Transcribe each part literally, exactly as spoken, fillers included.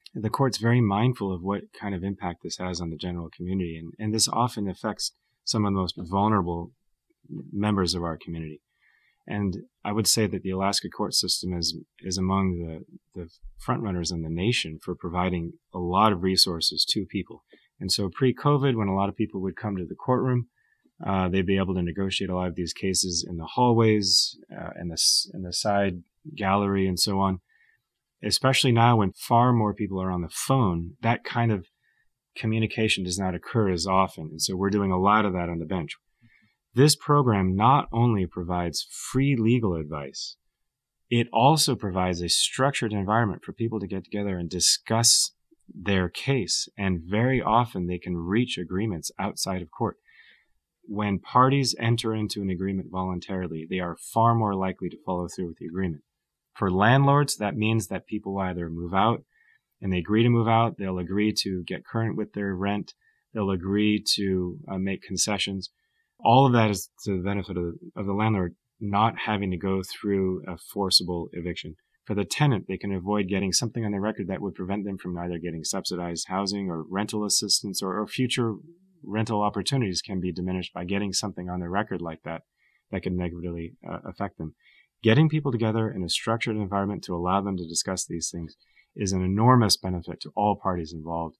the court's very mindful of what kind of impact this has on the general community. And, and this often affects some of the most vulnerable members of our community. And I would say that the Alaska court system is is among the, the frontrunners in the nation for providing a lot of resources to people. And so pre-COVID, when a lot of people would come to the courtroom, uh, they'd be able to negotiate a lot of these cases in the hallways, uh, in the in the side gallery, and so on. Especially now when far more people are on the phone, that kind of communication does not occur as often. And so we're doing a lot of that on the bench. This program not only provides free legal advice, it also provides a structured environment for people to get together and discuss their case. And very often they can reach agreements outside of court. When parties enter into an agreement voluntarily, they are far more likely to follow through with the agreement. For landlords, that means that people either move out and they agree to move out, they'll agree to get current with their rent, they'll agree to uh, make concessions. All of that is to the benefit of, of the landlord not having to go through a forcible eviction. For the tenant, they can avoid getting something on their record that would prevent them from either getting subsidized housing or rental assistance, or, or future rental opportunities can be diminished by getting something on their record like that that could negatively uh, affect them. Getting people together in a structured environment to allow them to discuss these things is an enormous benefit to all parties involved.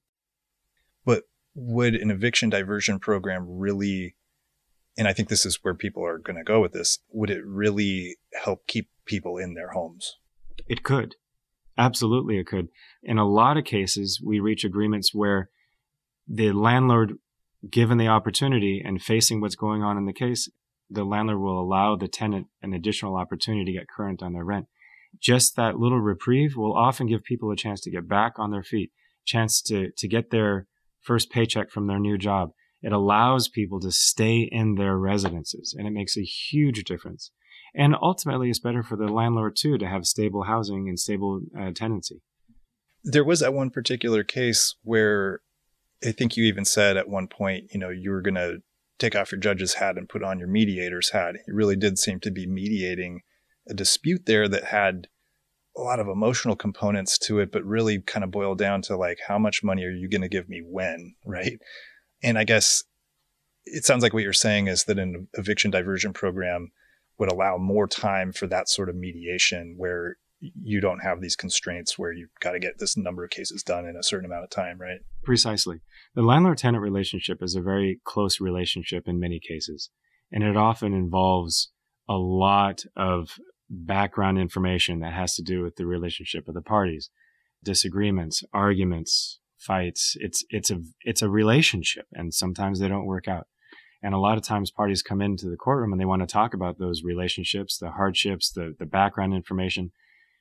But would an eviction diversion program really, and I think this is where people are going to go with this, would it really help keep people in their homes? It could. Absolutely, it could. In a lot of cases, we reach agreements where the landlord, given the opportunity and facing what's going on in the case, the landlord will allow the tenant an additional opportunity to get current on their rent. Just that little reprieve will often give people a chance to get back on their feet, chance to, to get their first paycheck from their new job. It allows people to stay in their residences, and it makes a huge difference. And ultimately, it's better for the landlord, too, to have stable housing and stable uh, tenancy. There was that one particular case where I think you even said at one point, you know, you were going to take off your judge's hat and put on your mediator's hat. You really did seem to be mediating a dispute there that had a lot of emotional components to it, but really kind of boiled down to like, how much money are you going to give me when, right? And I guess it sounds like what you're saying is that an eviction diversion program would allow more time for that sort of mediation where you don't have these constraints where you've got to get this number of cases done in a certain amount of time, right? Precisely. The landlord-tenant relationship is a very close relationship in many cases, and it often involves a lot of background information that has to do with the relationship of the parties, disagreements, arguments, fights. It's it's a it's a relationship, and sometimes they don't work out. And a lot of times parties come into the courtroom and they want to talk about those relationships, the hardships, the, the background information.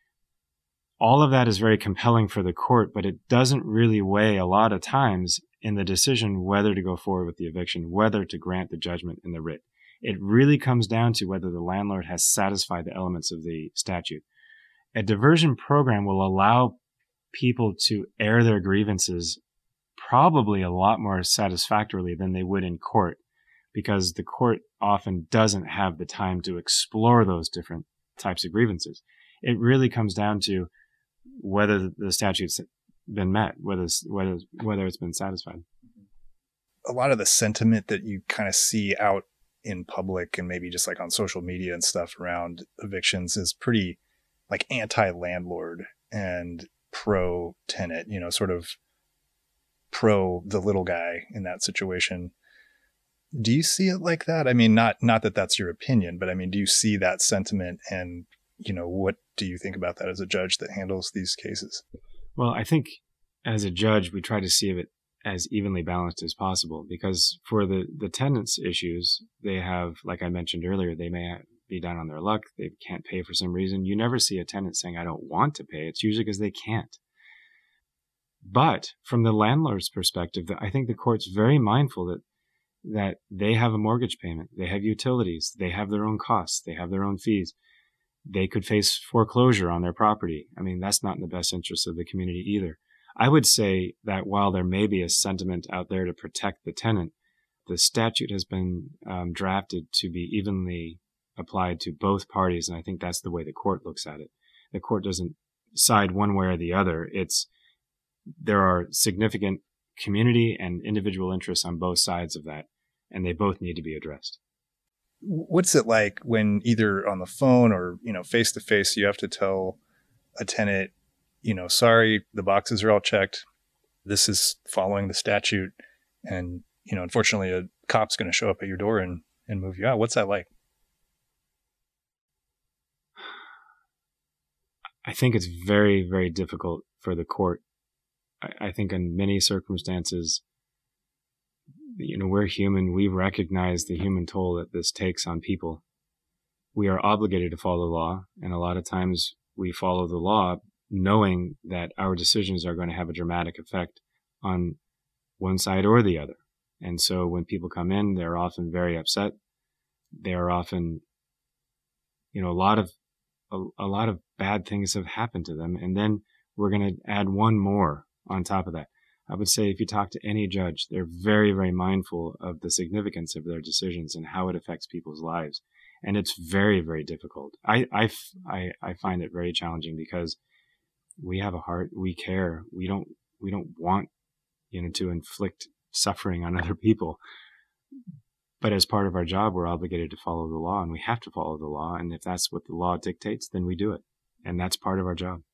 All of that is very compelling for the court, but it doesn't really weigh a lot of times in the decision whether to go forward with the eviction, whether to grant the judgment in the writ. It really comes down to whether the landlord has satisfied the elements of the statute. A diversion program will allow people to air their grievances probably a lot more satisfactorily than they would in court, because the court often doesn't have the time to explore those different types of grievances. It really comes down to whether the statute's been met, whether whether whether it's been satisfied. A lot of the sentiment that you kind of see out in public and maybe just like on social media and stuff around evictions is pretty like anti-landlord and pro-tenant, you know, sort of pro the little guy in that situation. Do you see it like that? I mean, not not that that's your opinion, but I mean, do you see that sentiment, and, you know, what do you think about that as a judge that handles these cases? Well, I think as a judge, we try to see it as evenly balanced as possible, because for the, the tenants' issues, they have, like I mentioned earlier, they may be down on their luck. They can't pay for some reason. You never see a tenant saying, I don't want to pay. It's usually because they can't. But from the landlord's perspective, I think the court's very mindful that that they have a mortgage payment, they have utilities, they have their own costs, they have their own fees. They could face foreclosure on their property. I mean, that's not in the best interest of the community either. I would say that while there may be a sentiment out there to protect the tenant, the statute has been um, drafted to be evenly applied to both parties, and I think that's the way the court looks at it. The court doesn't side one way or the other. It's there are significant community and individual interests on both sides of that, and they both need to be addressed. What's it like when either on the phone or, you know, face to face, you have to tell a tenant, you know, sorry, the boxes are all checked. This is following the statute. And, you know, unfortunately, a cop's going to show up at your door and, and move you out. What's that like? I think it's very, very difficult for the court. I, I think in many circumstances, you know, we're human. We recognize the human toll that this takes on people. We are obligated to follow the law. And a lot of times we follow the law knowing that our decisions are going to have a dramatic effect on one side or the other. And so when people come in, they're often very upset. They're often, you know, a lot of, a, a lot of bad things have happened to them. And then we're going to add one more on top of that. I would say if you talk to any judge, they're very, very mindful of the significance of their decisions and how it affects people's lives. And it's very, very difficult. I, I, I, I find it very challenging because we have a heart, we care. We don't, we don't want, you know, to inflict suffering on other people. But as part of our job, we're obligated to follow the law, and we have to follow the law. And if that's what the law dictates, then we do it. And that's part of our job.